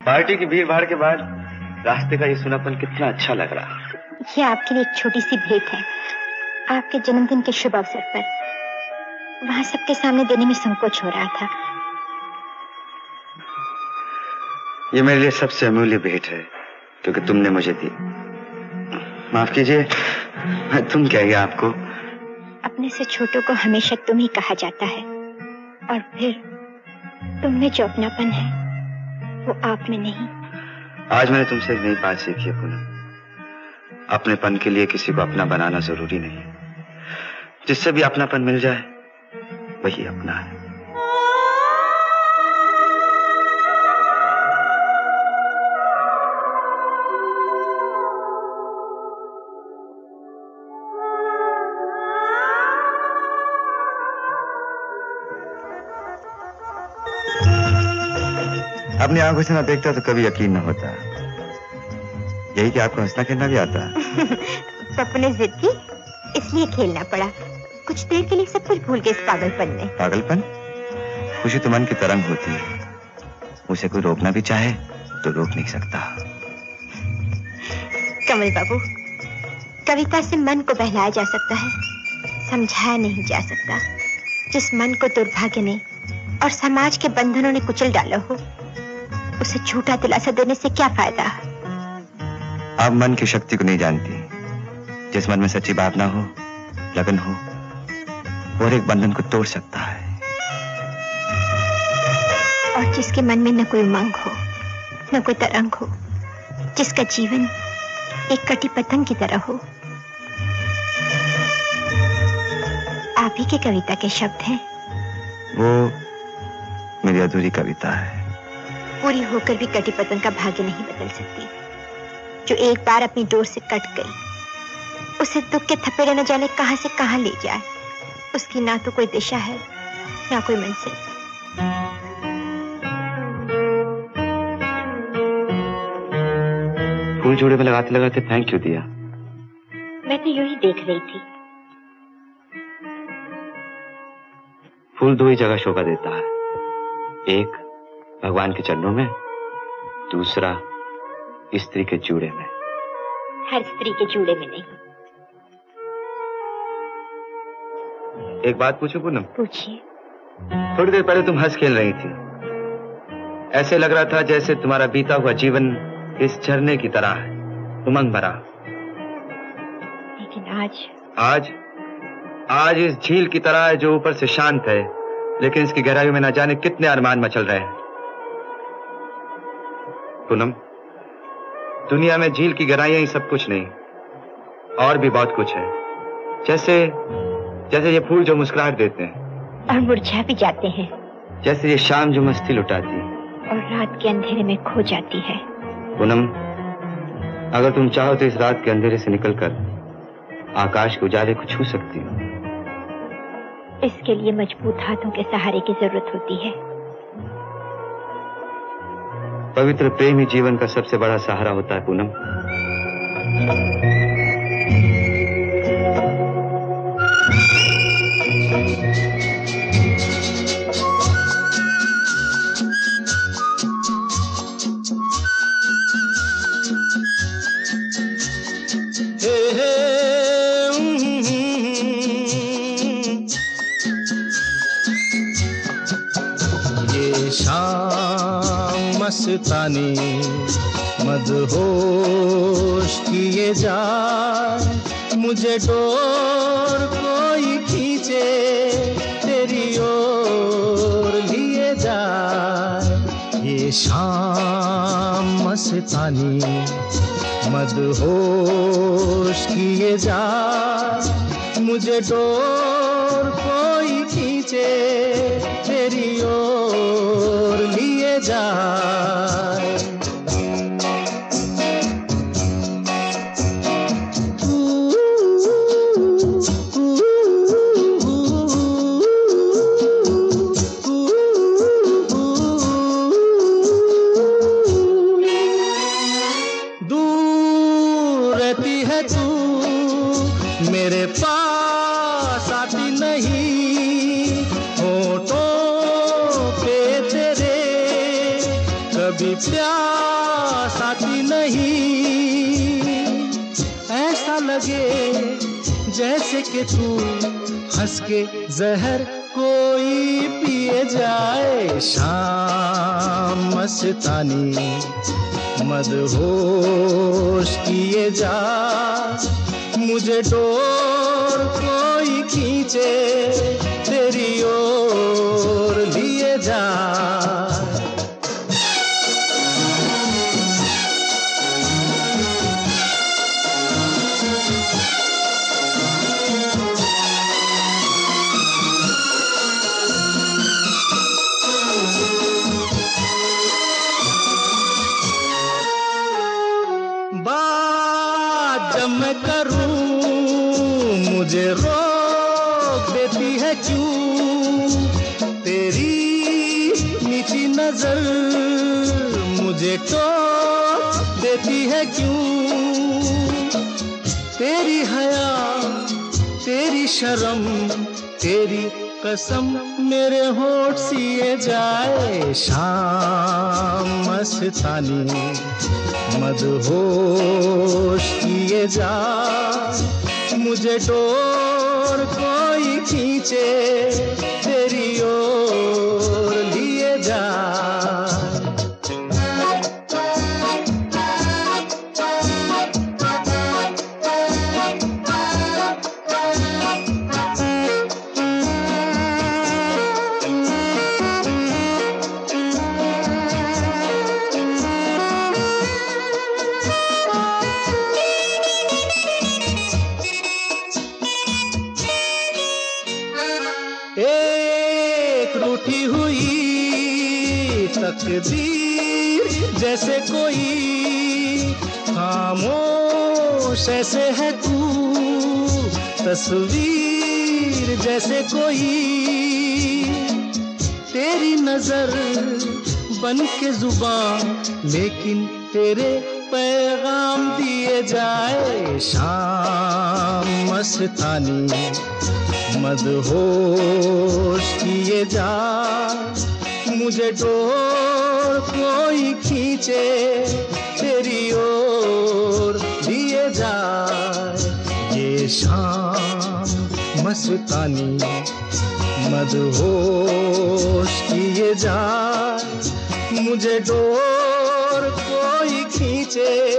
Party की भीड़ भाड़ के बाद रास्ते का ये सुनापन कितना अच्छा लग रहा। ये आपके लिए एक छोटी सी भेंट है, आपके जन्मदिन के शुभ अवसर पर। वहां सबके सामने देने में संकोच हो रहा था। ये मेरे लिए सबसे अमूल्य भेंट है क्योंकि तुमने मुझे दी। माफ कीजिए, मैं तुम क्या ही आपको। अपने से छोटों को हमेशा तुम ही कहा जाता है, और फिर तुम में जो अपनापन है वो आप में नहीं। आज मैंने तुमसे एक नई बात सीखी है पूनम। अपनेपन के लिए किसी को अपना बनाना जरूरी नहीं। जिससे भी अपनापन मिल जाए वही अपना है। अपनी आंखों से ना देखता तो कभी यकीन न होता। यही कि आपको हंसना खेलना भी आता है। पप्पू ने जिद की, इसलिए खेलना पड़ा। कुछ देर के लिए सब कुछ भूल गए इस पागलपन में। पागलपन? खुशी तो मन की तरंग होती है, उसे कोई रोकना भी चाहे तो रोक नहीं सकता। कमल बाबू, कविता से मन को बहलाया जा सकता है, समझाया नहीं जा सकता। जिस मन को दुर्भाग्य ने और समाज के बंधनों ने कुचल डाला हो, उसे झूठा दिलासा देने से क्या फायदा। आप मन की शक्ति को नहीं जानती। जिस मन में सच्ची भावना हो, लगन हो, और एक बंधन को तोड़ सकता है। और जिसके मन में न कोई उमंग हो, न कोई तरंग हो, जिसका जीवन एक कटी पतंग की तरह हो। आप ही की कविता के शब्द हैं। वो मेरी अधूरी कविता है। पूरी होकर भी कटी पतंग का भाग्य नहीं बदल सकती। जो एक बार अपनी डोर से कट गई, उसे दुख के थपेड़े न जाने कहां से कहां ले जाए। उसकी ना तो कोई दिशा है, ना कोई मंजिल। फूल जोड़े में लगाते लगाते फेंक क्यों दिया? मैं तो यूं ही देख रही थी। फूल दो ही जगह शोभा देता है, एक भगवान के चरणों में, दूसरा स्त्री के जूड़े में। हर स्त्री के जूड़े में नहीं। एक बात पूछूं पूनम? पूछिए। थोड़ी देर पहले तुम हंस खेल रही थी। ऐसे लग रहा था जैसे तुम्हारा बीता हुआ जीवन इस झरने की तरह है, उमंग भरा। लेकिन आज इस झील की तरह है जो ऊपर से शांत है, लेकिन इसकी गहराइयों में न जाने कितने अरमान मचल रहे हैं। पूनम, दुनिया में झील की गहराइयां ही सब कुछ नहीं, और भी बहुत कुछ है। जैसे ये फूल जो मुस्कुराहट देते हैं और मुरझा भी जाते हैं। जैसे ये शाम जो मस्ती लुटाती है और रात के अंधेरे में खो जाती है। पूनम, अगर तुम चाहो तो इस रात के अंधेरे से निकलकर आकाश के उजाले को छू सकती हो। इसके लिए मजबूत हाथों के सहारे की जरूरत होती है। पवित्र प्रेम ही जीवन का सबसे बड़ा सहारा होता है पूनम। मस्तानी मदहोश किए जाए, मुझे डोर कोई खींचे तेरी ओर लिए जाए। ये शाम मस्तानी मदहोश किए जाए, मुझे डोर कोई खींचे तेरी ओर लिए जाए। दूर रहती है तू, मेरे पास आती नहीं। होठों पे तेरे कभी प्यार पास आती नहीं, ऐसा लगे जैसे कि तू हंस के जहर कोई पिए जाए। शाम मस्तानी मदहोश किए जा, मुझे डोर कोई खींचे तेरी ओर लिए जा। बात जब मैं करूं मुझे रोक देती है क्यों, तेरी मीठी नजर मुझे टोक देती है क्यों। तेरी हया तेरी शर्म तेरी कसम मेरे होठ सिए जाए। शाम मस्तानी मदहोश किए जा, मुझे डोर कोई खींचे तेरी ओर लिए जा। एक रूठी हुई तकदीर जैसे कोई, खामोश ऐसे है तू तस्वीर जैसे कोई। तेरी नजर बन के जुबान लेकिन तेरे पैगाम दिए जाए। शाम मस्तानी मदहोश किए जा, मुझे डोर कोई खींचे तेरी ओर लिए जा। ये शाम मस्तानी मदहोश किए जा, मुझे डोर कोई खींचे